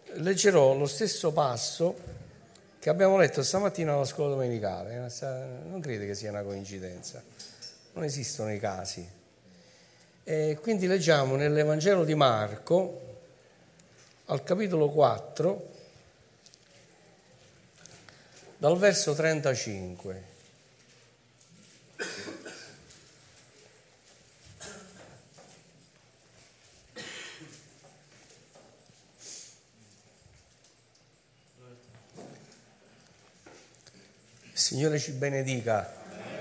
leggerò lo stesso passo che abbiamo letto stamattina alla scuola domenicale. Non credo che sia una coincidenza, non esistono i casi. E quindi leggiamo nell'Evangelo di Marco, al capitolo 4, dal verso 35. Il Signore ci benedica.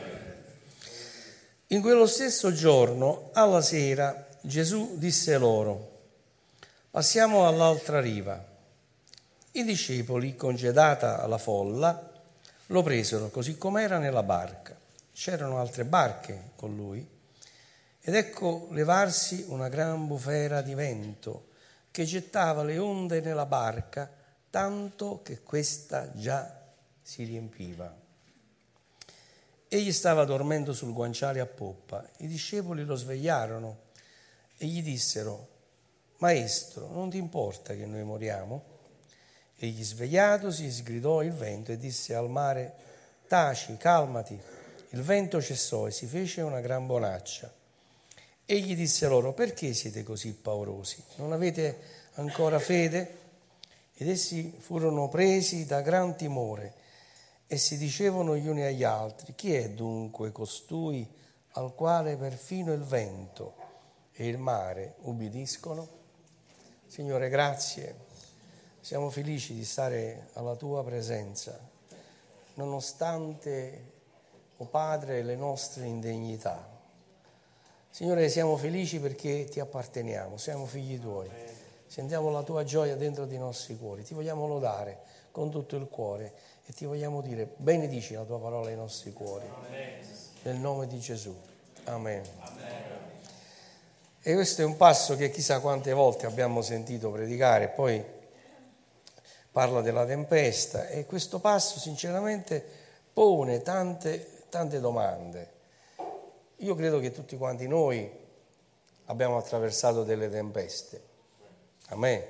In quello stesso giorno, alla sera, Gesù disse loro: passiamo all'altra riva. I discepoli, congedata la folla, lo presero così com'era nella barca. C'erano altre barche con lui, ed ecco levarsi una gran bufera di vento che gettava le onde nella barca, tanto che questa già si riempiva. Egli stava dormendo sul guanciale a poppa. I discepoli lo svegliarono e gli dissero: Maestro, non ti importa che noi moriamo? Egli, svegliatosi, sgridò il vento e disse al mare: taci, calmati. Il vento cessò e si fece una gran bonaccia. Egli disse loro: perché siete così paurosi? Non avete ancora fede? Ed essi furono presi da gran timore e si dicevano gli uni agli altri: chi è dunque costui al quale perfino il vento e il mare ubbidiscono? Signore, grazie. Siamo felici di stare alla tua presenza, nonostante, o Padre, le nostre indegnità. Signore, siamo felici perché ti apparteniamo, siamo figli tuoi. Sentiamo la tua gioia dentro dei nostri cuori. Ti vogliamo lodare con tutto il cuore e ti vogliamo dire: benedici la tua parola ai nostri cuori. Amen. Nel nome di Gesù. Amen. Amen. E questo è un passo che chissà quante volte abbiamo sentito predicare, poi parla della tempesta, e questo passo sinceramente pone tante domande. Io credo che tutti quanti noi abbiamo attraversato delle tempeste. Amen.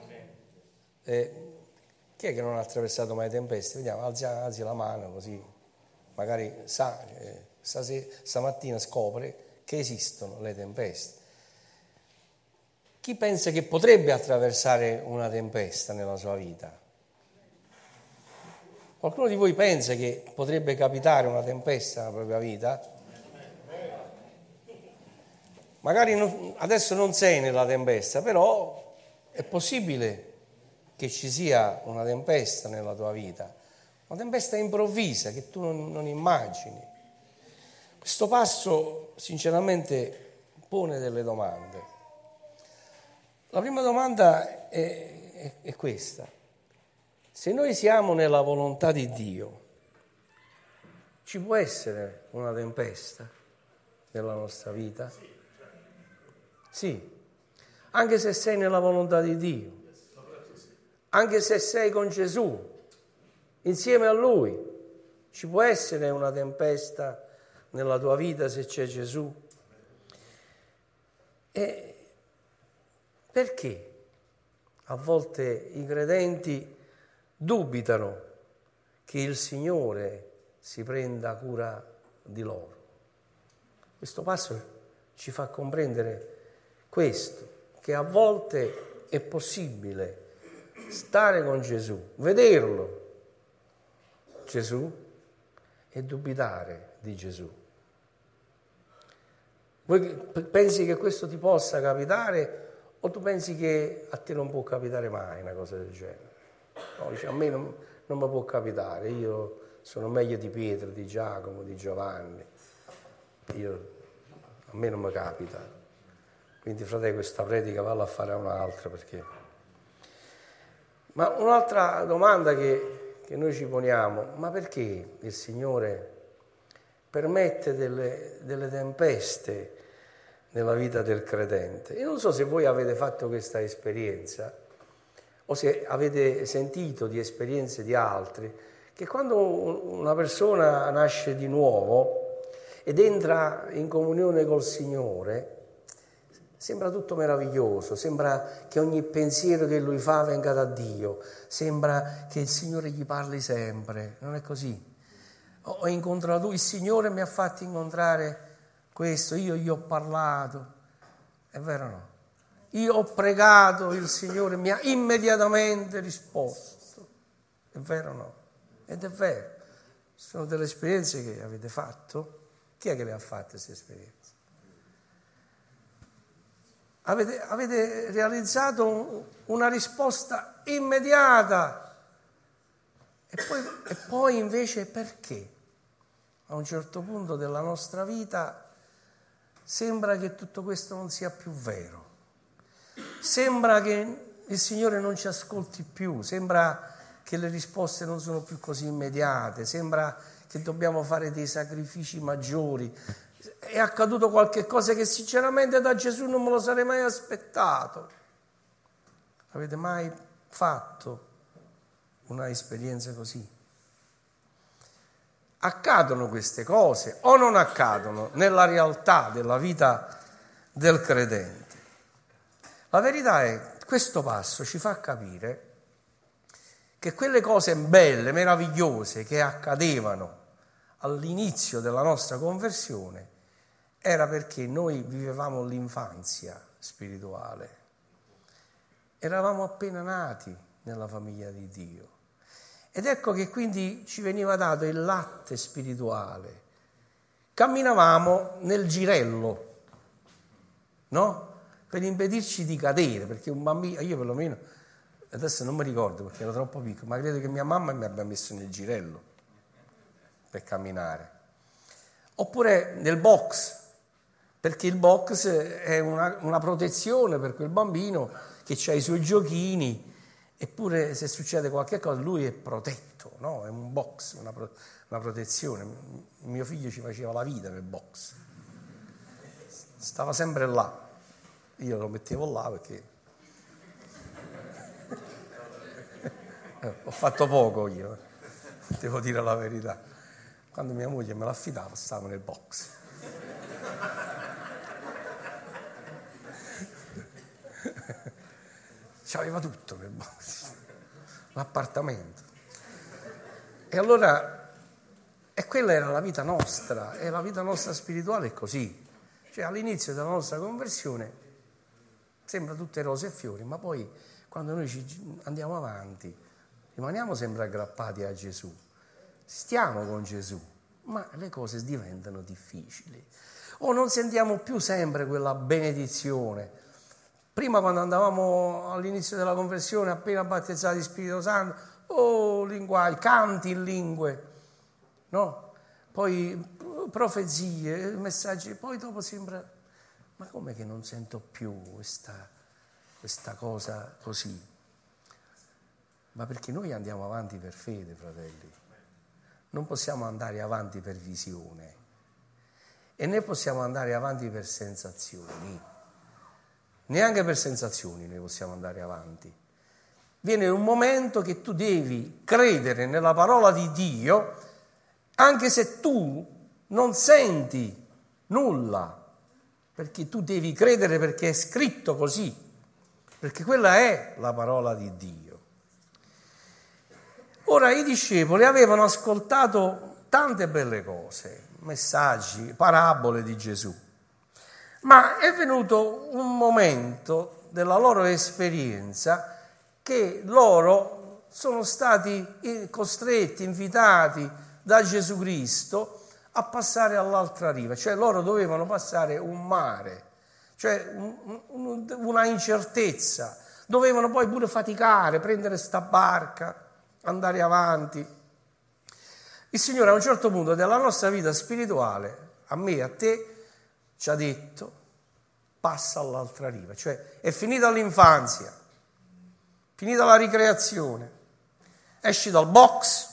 Chi è che non ha attraversato mai tempeste? Vediamo, alzi la mano così magari stamattina scopre che esistono le tempeste. Chi pensa che potrebbe attraversare una tempesta nella sua vita? Qualcuno di voi pensa che potrebbe capitare una tempesta nella propria vita? Magari adesso non sei nella tempesta, però è possibile che ci sia una tempesta nella tua vita, una tempesta improvvisa che tu non immagini. Questo passo sinceramente pone delle domande. La prima domanda è questa: se noi siamo nella volontà di Dio, ci può essere una tempesta nella nostra vita? Sì, anche se sei nella volontà di Dio, anche se sei con Gesù, insieme a Lui, ci può essere una tempesta nella tua vita se c'è Gesù? E perché a volte i credenti dubitano che il Signore si prenda cura di loro? Questo passo ci fa comprendere questo, che a volte è possibile stare con Gesù, vederlo, Gesù, e dubitare di Gesù. Voi pensi che questo ti possa capitare, o tu pensi che a te non può capitare mai una cosa del genere? No, dice, a me non mi può capitare, io sono meglio di Pietro, di Giacomo, di Giovanni, a me non mi capita. Quindi, fratello, questa predica valla a fare un'altra, perché... Ma un'altra domanda che noi ci poniamo: ma perché il Signore permette delle tempeste nella vita del credente? Io non so se voi avete fatto questa esperienza o se avete sentito di esperienze di altri, che quando una persona nasce di nuovo ed entra in comunione col Signore, sembra tutto meraviglioso, sembra che ogni pensiero che lui fa venga da Dio, sembra che il Signore gli parli sempre, non è così. Ho incontrato il Signore, mi ha fatto incontrare questo, io gli ho parlato, è vero o no? Io ho pregato, il Signore mi ha immediatamente risposto, è vero o no? Ed è vero, sono delle esperienze che avete fatto. Chi è che le ha fatte queste esperienze? Avete realizzato una risposta immediata e poi invece perché? A un certo punto della nostra vita sembra che tutto questo non sia più vero, sembra che il Signore non ci ascolti più, sembra che le risposte non sono più così immediate, sembra che dobbiamo fare dei sacrifici maggiori. È accaduto qualche cosa che sinceramente da Gesù non me lo sarei mai aspettato. Avete mai fatto una esperienza così? Accadono queste cose o non accadono nella realtà della vita del credente? La verità è che questo passo ci fa capire che quelle cose belle, meravigliose che accadevano all'inizio della nostra conversione era perché noi vivevamo l'infanzia spirituale. Eravamo appena nati nella famiglia di Dio. Ed ecco che quindi ci veniva dato il latte spirituale. Camminavamo nel girello, no? Per impedirci di cadere, perché un bambino, io perlomeno, adesso non mi ricordo perché ero troppo piccolo, ma credo che mia mamma mi abbia messo nel girello per camminare. Oppure nel box, perché il box è una protezione per quel bambino che ha i suoi giochini, eppure se succede qualche cosa lui è protetto, no? È un box, una protezione. Mio figlio ci faceva la vita nel box, stava sempre là, io lo mettevo là perché ho fatto poco io, devo dire la verità. Quando mia moglie me l'affidava stavo nel box. C'aveva tutto nel box, l'appartamento. E allora, e quella era la vita nostra, e la vita nostra spirituale è così. Cioè all'inizio della nostra conversione sembra tutte rose e fiori, ma poi quando noi andiamo avanti rimaniamo sempre aggrappati a Gesù, stiamo con Gesù, ma le cose diventano difficili. O non sentiamo più sempre quella benedizione. Prima quando andavamo all'inizio della conversione, appena battezzati di Spirito Santo, linguaggi, canti in lingue, no? Poi profezie, messaggi, poi dopo sembra, ma come che non sento più questa cosa così? Ma perché noi andiamo avanti per fede, fratelli. Non possiamo andare avanti per visione e né possiamo andare avanti per sensazioni. Neanche per sensazioni noi possiamo andare avanti. Viene un momento che tu devi credere nella parola di Dio, anche se tu non senti nulla, perché tu devi credere perché è scritto così, perché quella è la parola di Dio. Ora i discepoli avevano ascoltato tante belle cose, messaggi, parabole di Gesù. Ma è venuto un momento della loro esperienza che loro sono stati costretti, invitati da Gesù Cristo a passare all'altra riva, cioè loro dovevano passare un mare, cioè una incertezza, dovevano poi pure faticare, prendere sta barca, andare avanti. Il Signore a un certo punto della nostra vita spirituale, a me e a te, ci ha detto passa all'altra riva, cioè è finita l'infanzia, finita la ricreazione, esci dal box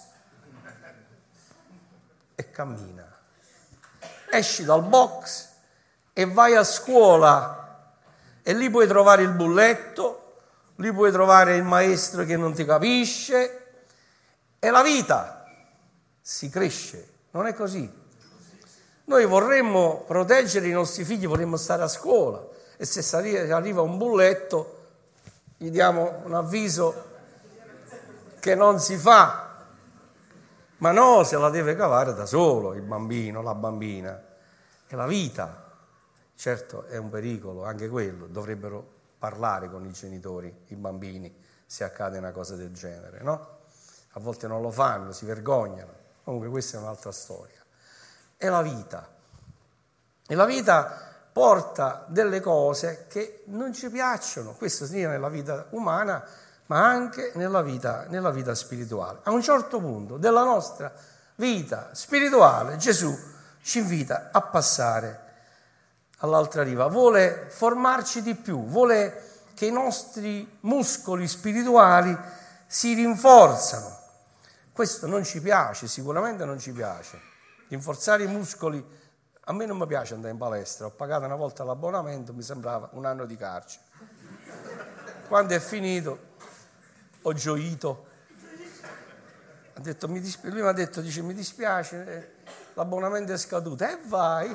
e cammina, esci dal box e vai a scuola e lì puoi trovare il bulletto, lì puoi trovare il maestro che non ti capisce, e la vita si cresce, non è così? Noi vorremmo proteggere i nostri figli, vorremmo stare a scuola e se arriva un bulletto gli diamo un avviso che non si fa. Ma no, se la deve cavare da solo il bambino, la bambina. È la vita. Certo è un pericolo, anche quello, dovrebbero parlare con i genitori, i bambini, se accade una cosa del genere, no? A volte non lo fanno, si vergognano. Comunque questa è un'altra storia. È la vita. E la vita porta delle cose che non ci piacciono, questo sia nella vita umana, ma anche nella vita spirituale. A un certo punto della nostra vita spirituale Gesù ci invita a passare all'altra riva, vuole formarci di più, vuole che i nostri muscoli spirituali si rinforzano. Questo non ci piace, sicuramente non ci piace. Rinforzare i muscoli, a me non mi piace andare in palestra, ho pagato una volta l'abbonamento, mi sembrava un anno di carcere. Quando è finito ho gioito. Lui mi ha detto, mi dispiace, l'abbonamento è scaduto. E vai!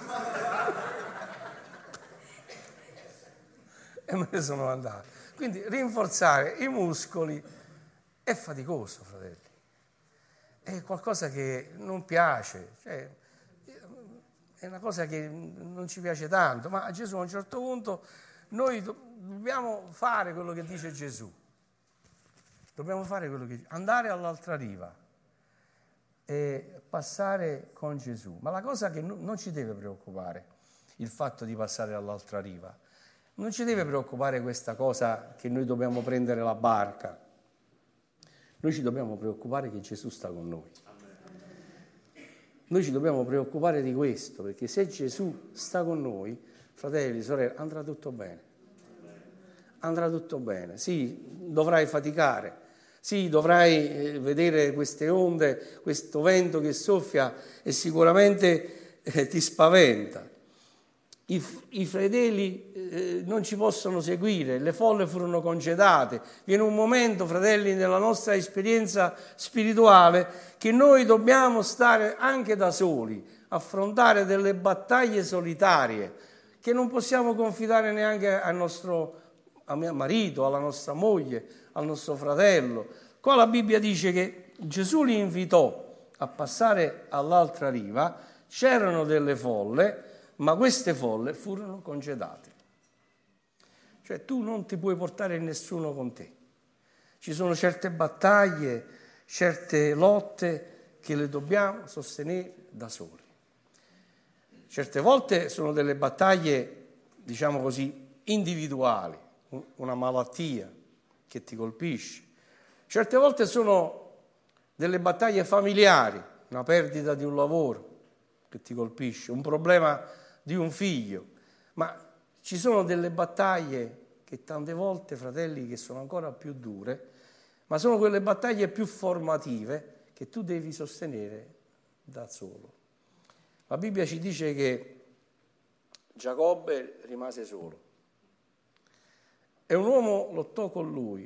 E me ne sono andato. Quindi rinforzare i muscoli è faticoso, fratelli. È qualcosa che non piace, cioè, è una cosa che non ci piace tanto, ma a Gesù a un certo punto noi dobbiamo fare quello che dice Gesù. Dobbiamo fare quello che dice, andare all'altra riva e passare con Gesù. Ma la cosa che non ci deve preoccupare, il fatto di passare all'altra riva, non ci deve preoccupare questa cosa che noi dobbiamo prendere la barca. Noi ci dobbiamo preoccupare che Gesù sta con noi. Noi ci dobbiamo preoccupare di questo, perché se Gesù sta con noi, fratelli, sorelle, andrà tutto bene. Andrà tutto bene. Sì, dovrai faticare. Sì, dovrai vedere queste onde, questo vento che soffia e sicuramente ti spaventa. I fedeli non ci possono seguire, le folle furono congedate. Viene un momento, fratelli, nella nostra esperienza spirituale che noi dobbiamo stare anche da soli, affrontare delle battaglie solitarie che non possiamo confidare neanche a mio marito, alla nostra moglie, al nostro fratello. Qua la Bibbia dice che Gesù li invitò a passare all'altra riva, c'erano delle folle, ma queste folle furono congedate. Cioè tu non ti puoi portare nessuno con te. Ci sono certe battaglie, certe lotte che le dobbiamo sostenere da soli. Certe volte sono delle battaglie, diciamo così, individuali, una malattia che ti colpisce. Certe volte sono delle battaglie familiari, una perdita di un lavoro che ti colpisce, un problema di un figlio, ma ci sono delle battaglie che tante volte, fratelli, che sono ancora più dure, ma sono quelle battaglie più formative che tu devi sostenere da solo. La Bibbia ci dice che Giacobbe rimase solo e un uomo lottò con lui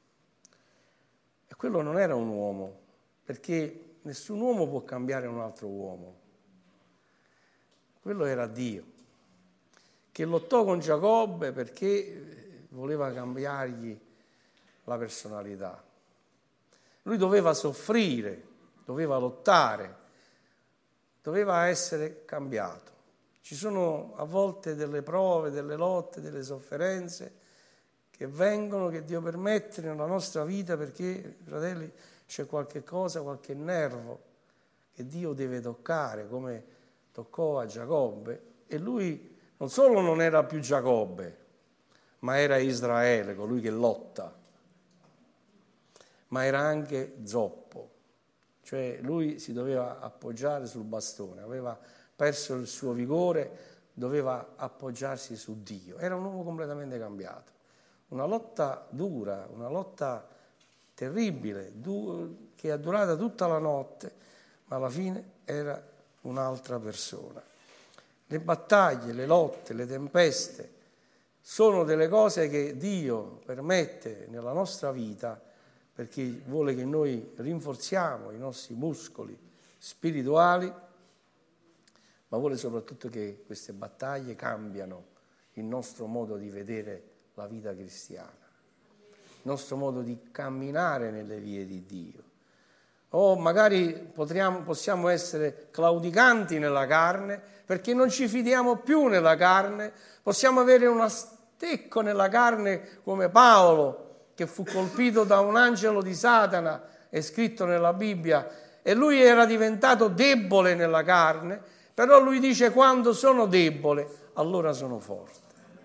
e quello non era un uomo, perché nessun uomo può cambiare un altro uomo. Quello era Dio, che lottò con Giacobbe perché voleva cambiargli la personalità. Lui doveva soffrire, doveva lottare, doveva essere cambiato. Ci sono a volte delle prove, delle lotte, delle sofferenze che vengono, che Dio permette nella nostra vita perché, fratelli, c'è qualche cosa, qualche nervo che Dio deve toccare, come toccò a Giacobbe, e lui non solo non era più Giacobbe, ma era Israele, colui che lotta, ma era anche zoppo, cioè lui si doveva appoggiare sul bastone, aveva perso il suo vigore, doveva appoggiarsi su Dio. Era un uomo completamente cambiato. Una lotta dura, una lotta terribile, che è durata tutta la notte, ma alla fine era un'altra persona. Le battaglie, le lotte, le tempeste sono delle cose che Dio permette nella nostra vita perché vuole che noi rinforziamo i nostri muscoli spirituali, ma vuole soprattutto che queste battaglie cambiano il nostro modo di vedere la vita cristiana, il nostro modo di camminare nelle vie di Dio. O magari possiamo essere claudicanti nella carne perché non ci fidiamo più nella carne, possiamo avere uno stecco nella carne come Paolo, che fu colpito da un angelo di Satana, è scritto nella Bibbia, e lui era diventato debole nella carne, però lui dice: quando sono debole, allora sono forte.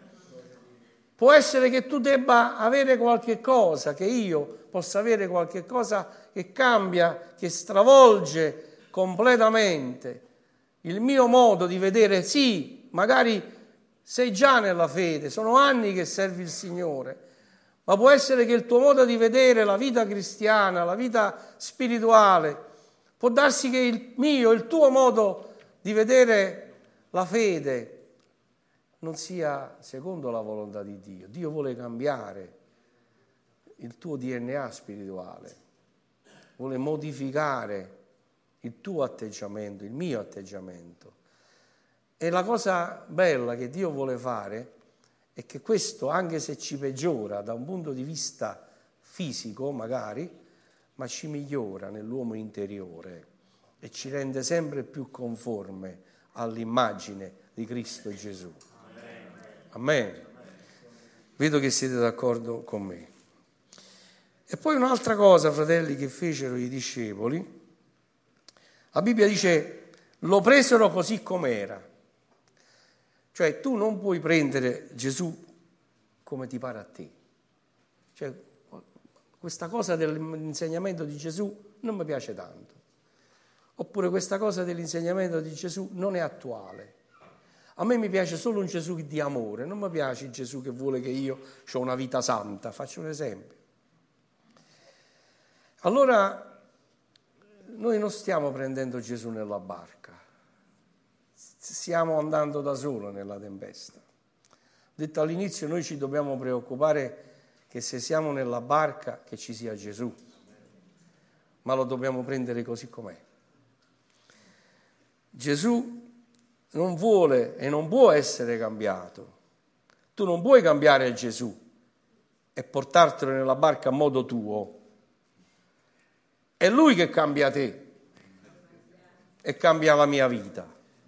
Può essere che tu debba avere qualche cosa, che io possa avere qualche cosa che cambia, che stravolge completamente il mio modo di vedere. Sì, magari sei già nella fede, sono anni che servi il Signore, ma può essere che il tuo modo di vedere la vita cristiana, la vita spirituale, può darsi che il tuo modo di vedere la fede non sia secondo la volontà di Dio. Dio vuole cambiare il tuo DNA spirituale, vuole modificare il tuo atteggiamento, il mio atteggiamento. E la cosa bella che Dio vuole fare è che questo, anche se ci peggiora da un punto di vista fisico magari, ma ci migliora nell'uomo interiore e ci rende sempre più conforme all'immagine di Cristo Gesù. Amen. Vedo che siete d'accordo con me. E poi un'altra cosa, fratelli, che fecero i discepoli, la Bibbia dice: lo presero così com'era. Cioè tu non puoi prendere Gesù come ti pare a te. Cioè questa cosa dell'insegnamento di Gesù non mi piace tanto. Oppure questa cosa dell'insegnamento di Gesù non è attuale. A me mi piace solo un Gesù di amore, non mi piace il Gesù che vuole che io ho una vita santa. Faccio un esempio. Allora, noi non stiamo prendendo Gesù nella barca, stiamo andando da solo nella tempesta. Detto all'inizio, noi ci dobbiamo preoccupare che se siamo nella barca che ci sia Gesù, ma lo dobbiamo prendere così com'è. Gesù non vuole e non può essere cambiato. Tu non puoi cambiare Gesù e portartelo nella barca a modo tuo. È Lui che cambia te e cambia la mia vita.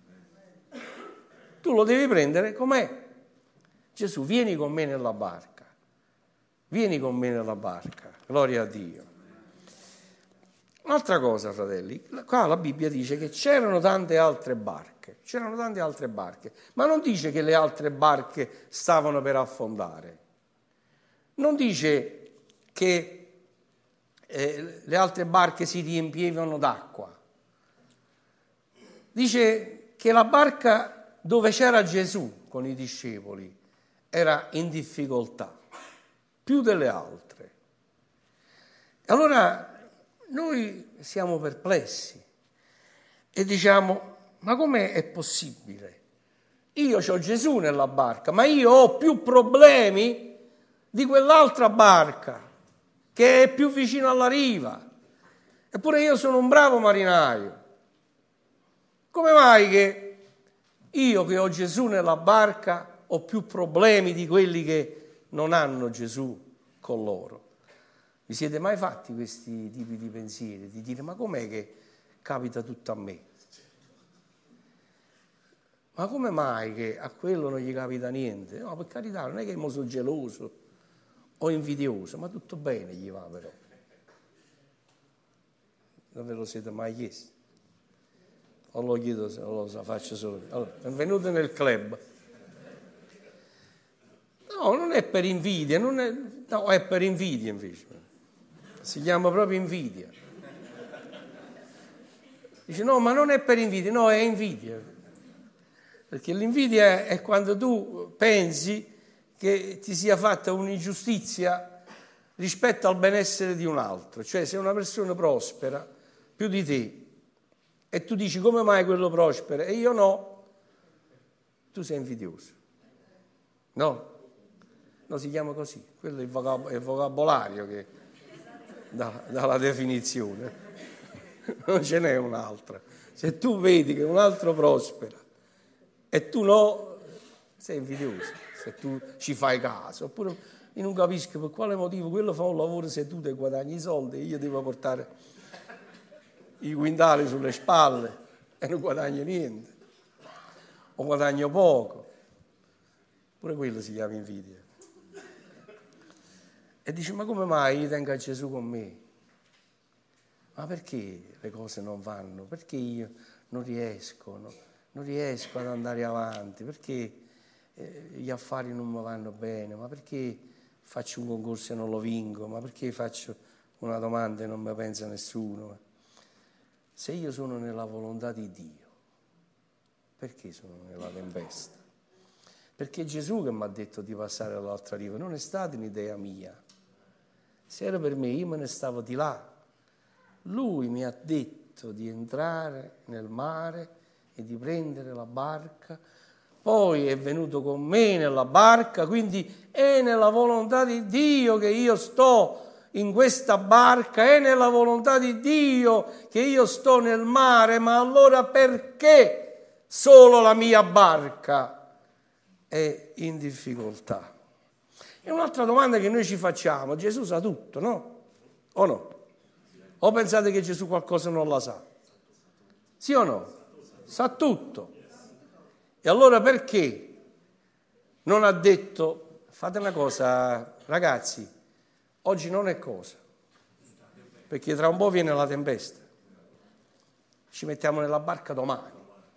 Tu lo devi prendere com'è. Gesù, vieni con me nella barca. Vieni con me nella barca. Gloria a Dio. Un'altra cosa, fratelli, qua la Bibbia dice che c'erano tante altre barche, ma non dice che le altre barche stavano per affondare. Non dice che le altre barche si riempivano d'acqua. Dice che la barca dove c'era Gesù con i discepoli era in difficoltà, più delle altre. Allora noi siamo perplessi e diciamo: ma com'è è possibile? Io ho Gesù nella barca, ma io ho più problemi di quell'altra barca che è più vicino alla riva. Eppure io sono un bravo marinaio. Come mai che io che ho Gesù nella barca ho più problemi di quelli che non hanno Gesù con loro? Vi siete mai fatti questi tipi di pensieri? Di dire: ma com'è che capita tutto a me? Ma come mai che a quello non gli capita niente? No, per carità, non è che mo sono geloso o invidioso, ma tutto bene gli va però. Non ve lo siete mai chiesti? O lo chiedo, o lo faccio solo. Allora, benvenuti nel club. No, non è per invidia, no, è per invidia invece. Si chiama proprio invidia. Dice: no, ma non è per invidia, no, è invidia. Perché l'invidia è quando tu pensi che ti sia fatta un'ingiustizia rispetto al benessere di un altro. Cioè, se una persona prospera più di te e tu dici: come mai quello prospera e io no? Tu sei invidioso. No? No, si chiama così. Quello è il vocabolario che dalla definizione, non ce n'è un'altra. Se tu vedi che un altro prospera e tu no, sei invidioso se tu ci fai caso. Oppure io non capisco per quale motivo quello fa un lavoro seduto e guadagna i soldi e io devo portare i quintali sulle spalle e non guadagno niente. O guadagno poco. Pure quello si chiama invidia. E dice, ma come mai io tengo a Gesù con me? Ma perché le cose non vanno? Perché io non riesco ad andare avanti? Perché gli affari non mi vanno bene? Ma perché faccio un concorso e non lo vinco? Ma perché faccio una domanda e non mi pensa nessuno? Se io sono nella volontà di Dio, perché sono nella tempesta? Perché Gesù che mi ha detto di passare all'altra riva, non è stata un'idea mia. Se era per me, io me ne stavo di là. Lui mi ha detto di entrare nel mare e di prendere la barca, poi è venuto con me nella barca, quindi è nella volontà di Dio che io sto in questa barca, è nella volontà di Dio che io sto nel mare, ma allora perché solo la mia barca è in difficoltà? È un'altra domanda che noi ci facciamo. Gesù sa tutto, no? O no? O pensate che Gesù qualcosa non la sa? Sì o no? Sa tutto. E allora perché non ha detto, fate una cosa, ragazzi, oggi non è cosa, perché tra un po' viene la tempesta. Ci mettiamo nella barca domani.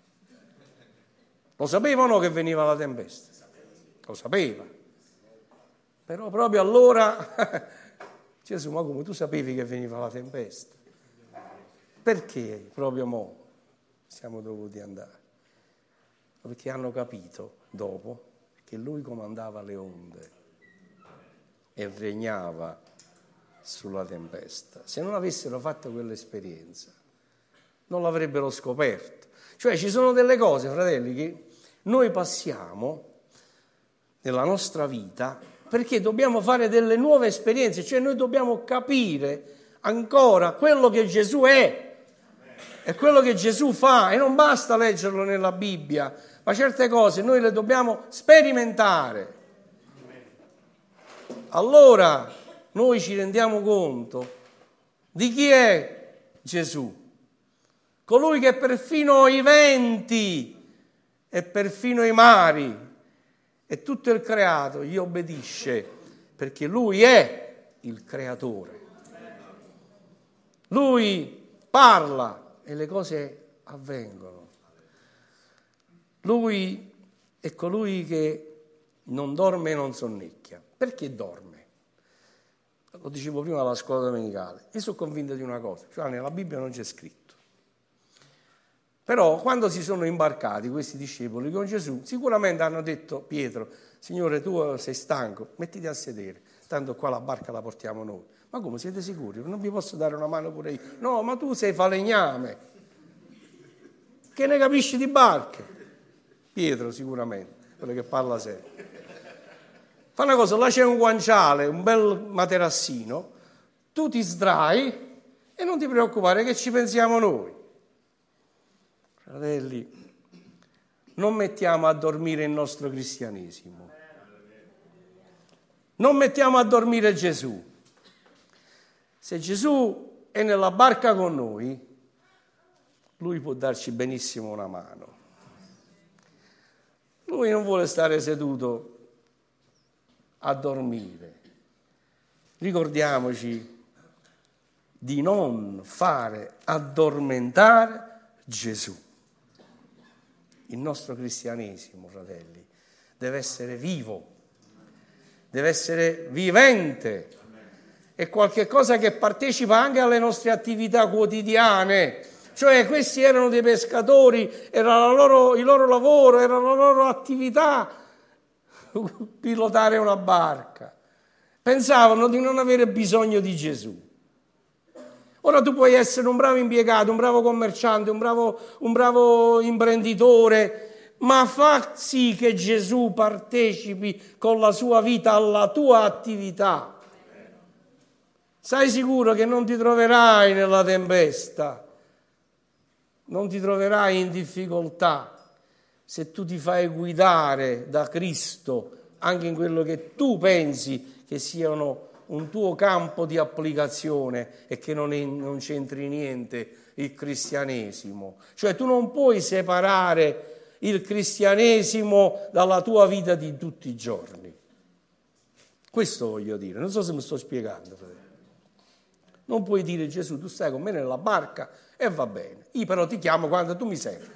Lo sapevano che veniva la tempesta? Lo sapeva. Però proprio allora, Gesù, ma come tu sapevi che veniva la tempesta? Perché proprio mo siamo dovuti andare? Perché hanno capito dopo che lui comandava le onde e regnava sulla tempesta. Se non avessero fatto quell'esperienza, non l'avrebbero scoperto. Cioè ci sono delle cose, fratelli, che noi passiamo nella nostra vita perché dobbiamo fare delle nuove esperienze, cioè noi dobbiamo capire ancora quello che Gesù è e quello che Gesù fa, e non basta leggerlo nella Bibbia, ma certe cose noi le dobbiamo sperimentare. Allora noi ci rendiamo conto di chi è Gesù, colui che perfino i venti e perfino i mari e tutto il creato gli obbedisce, perché lui è il creatore. Lui parla e le cose avvengono. Lui è colui che non dorme e non sonnecchia. Perché dorme? Lo dicevo prima alla scuola domenicale. Io sono convinto di una cosa, cioè nella Bibbia non c'è scritto. Però quando si sono imbarcati questi discepoli con Gesù, sicuramente hanno detto, Pietro, Signore, tu sei stanco, mettiti a sedere, tanto qua la barca la portiamo noi. Ma come, siete sicuri? Non vi posso dare una mano pure io? No, ma tu sei falegname, che ne capisci di barche? Pietro sicuramente, quello che parla sempre. Fa una cosa, là c'è un guanciale, un bel materassino, tu ti sdrai e non ti preoccupare che ci pensiamo noi. Fratelli, non mettiamo a dormire il nostro cristianesimo. Non mettiamo a dormire Gesù. Se Gesù è nella barca con noi, lui può darci benissimo una mano. Lui non vuole stare seduto a dormire. Ricordiamoci di non fare addormentare Gesù. Il nostro cristianesimo, fratelli, deve essere vivo, deve essere vivente. È qualche cosa che partecipa anche alle nostre attività quotidiane. Cioè questi erano dei pescatori, era il loro lavoro, era la loro attività pilotare una barca. Pensavano di non avere bisogno di Gesù. Ora tu puoi essere un bravo impiegato, un bravo commerciante, un bravo imprenditore, ma fa sì che Gesù partecipi con la sua vita alla tua attività. Sai sicuro che non ti troverai nella tempesta, non ti troverai in difficoltà, se tu ti fai guidare da Cristo anche in quello che tu pensi che siano un tuo campo di applicazione e che non c'entri niente il cristianesimo. Cioè tu non puoi separare il cristianesimo dalla tua vita di tutti i giorni. Questo voglio dire, non so se mi sto spiegando, fratello. Non puoi dire: Gesù, tu stai con me nella barca e va bene, io però ti chiamo quando tu mi servi.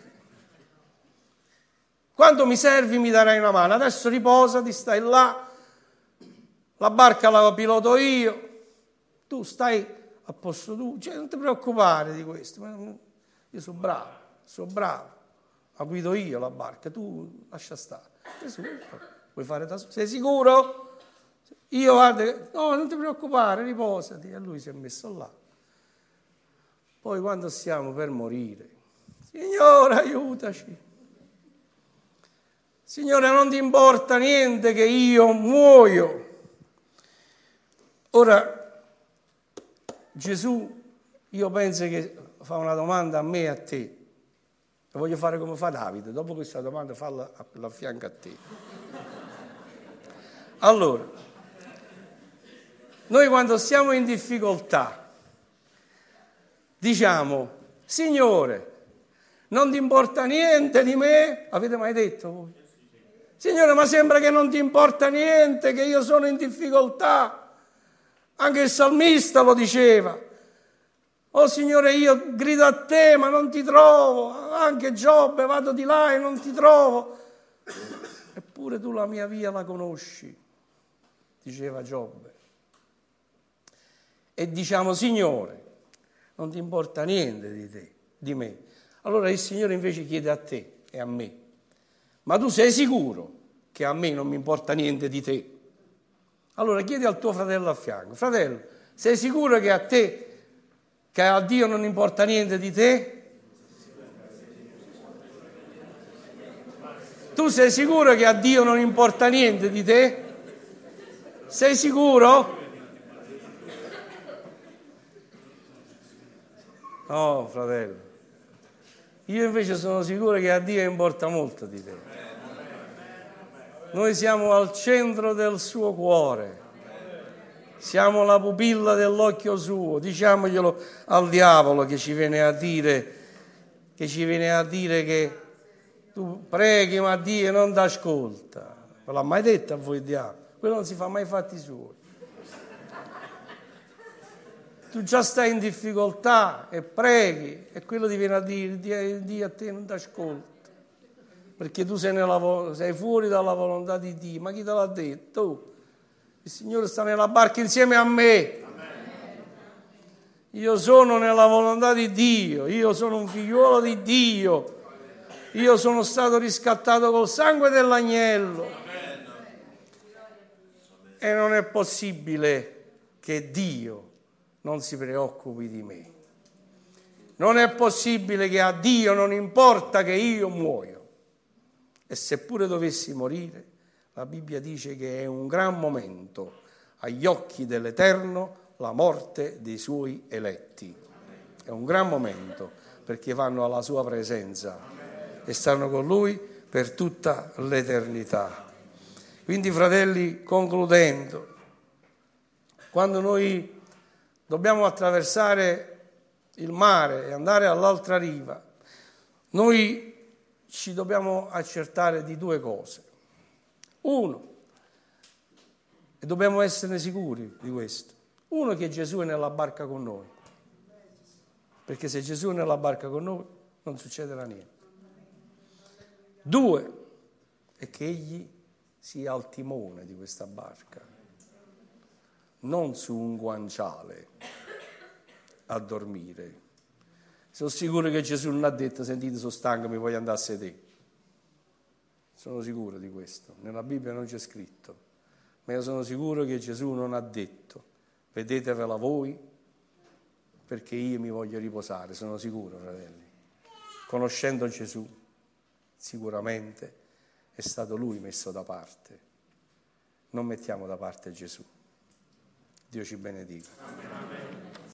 Quando mi servi mi darai una mano, adesso riposati, stai là, la barca la piloto io, tu stai a posto tu, cioè non ti preoccupare di questo, io sono bravo, la guido io la barca, tu lascia stare. Gesù, vuoi fare da solo? Sei sicuro? Io guarda, no, non ti preoccupare, riposati. E lui si è messo là. Poi quando stiamo per morire, Signore aiutaci. Signore, non ti importa niente che io muoio. Ora, Gesù, io penso che fa una domanda a me e a te. La voglio fare come fa Davide. Dopo questa domanda falla a fianco a te. Allora, noi quando siamo in difficoltà diciamo: Signore, non ti importa niente di me? Avete mai detto voi? Signore, ma sembra che non ti importa niente, che io sono in difficoltà. Anche il salmista lo diceva. Oh Signore, io grido a te ma non ti trovo. Anche Giobbe, vado di là e non ti trovo. Eppure tu la mia via la conosci, diceva Giobbe. E diciamo: Signore, non ti importa niente di te, di me. Allora il Signore invece chiede a te e a me: ma tu sei sicuro che a me non mi importa niente di te? Allora chiedi al tuo fratello a fianco: fratello, sei sicuro che a te, che a Dio non importa niente di te? Tu sei sicuro che a Dio non importa niente di te? Sei sicuro? No, fratello, io invece sono sicuro che a Dio importa molto di te. Noi siamo al centro del suo cuore, siamo la pupilla dell'occhio suo. Diciamoglielo al diavolo che ci viene a dire che tu preghi ma Dio non ti ascolta. Ve l'ha mai detto a voi il diavolo? Quello non si fa mai fatti suoi. Tu già stai in difficoltà e preghi e quello ti viene a dire: Dio a te non ti ascolta, perché tu sei fuori dalla volontà di Dio. Ma chi te l'ha detto? Tu. Il Signore sta nella barca insieme a me. Io sono nella volontà di Dio, io sono un figliuolo di Dio, io sono stato riscattato col sangue dell'agnello. E non è possibile che Dio non si preoccupi di me. Non è possibile che a Dio non importa che io muoio. E seppure dovessi morire, la Bibbia dice che è un gran momento agli occhi dell'Eterno la morte dei suoi eletti. È un gran momento perché vanno alla sua presenza e stanno con lui per tutta l'eternità. Quindi, fratelli, concludendo, quando noi dobbiamo attraversare il mare e andare all'altra riva, noi ci dobbiamo accertare di due cose. Uno, e dobbiamo essere sicuri di questo: uno, che Gesù è nella barca con noi, perché se Gesù è nella barca con noi non succederà niente. Due, è che Egli sia al timone di questa barca, non su un guanciale a dormire. Sono sicuro che Gesù non ha detto: sentite, sono stanco, mi voglio andare a sedere. Sono sicuro di questo, nella Bibbia non c'è scritto, ma io sono sicuro che Gesù non ha detto: vedetevela voi perché io mi voglio riposare. Sono sicuro, fratelli. Conoscendo Gesù, sicuramente è stato Lui messo da parte. Non mettiamo da parte Gesù. Dio ci benedica.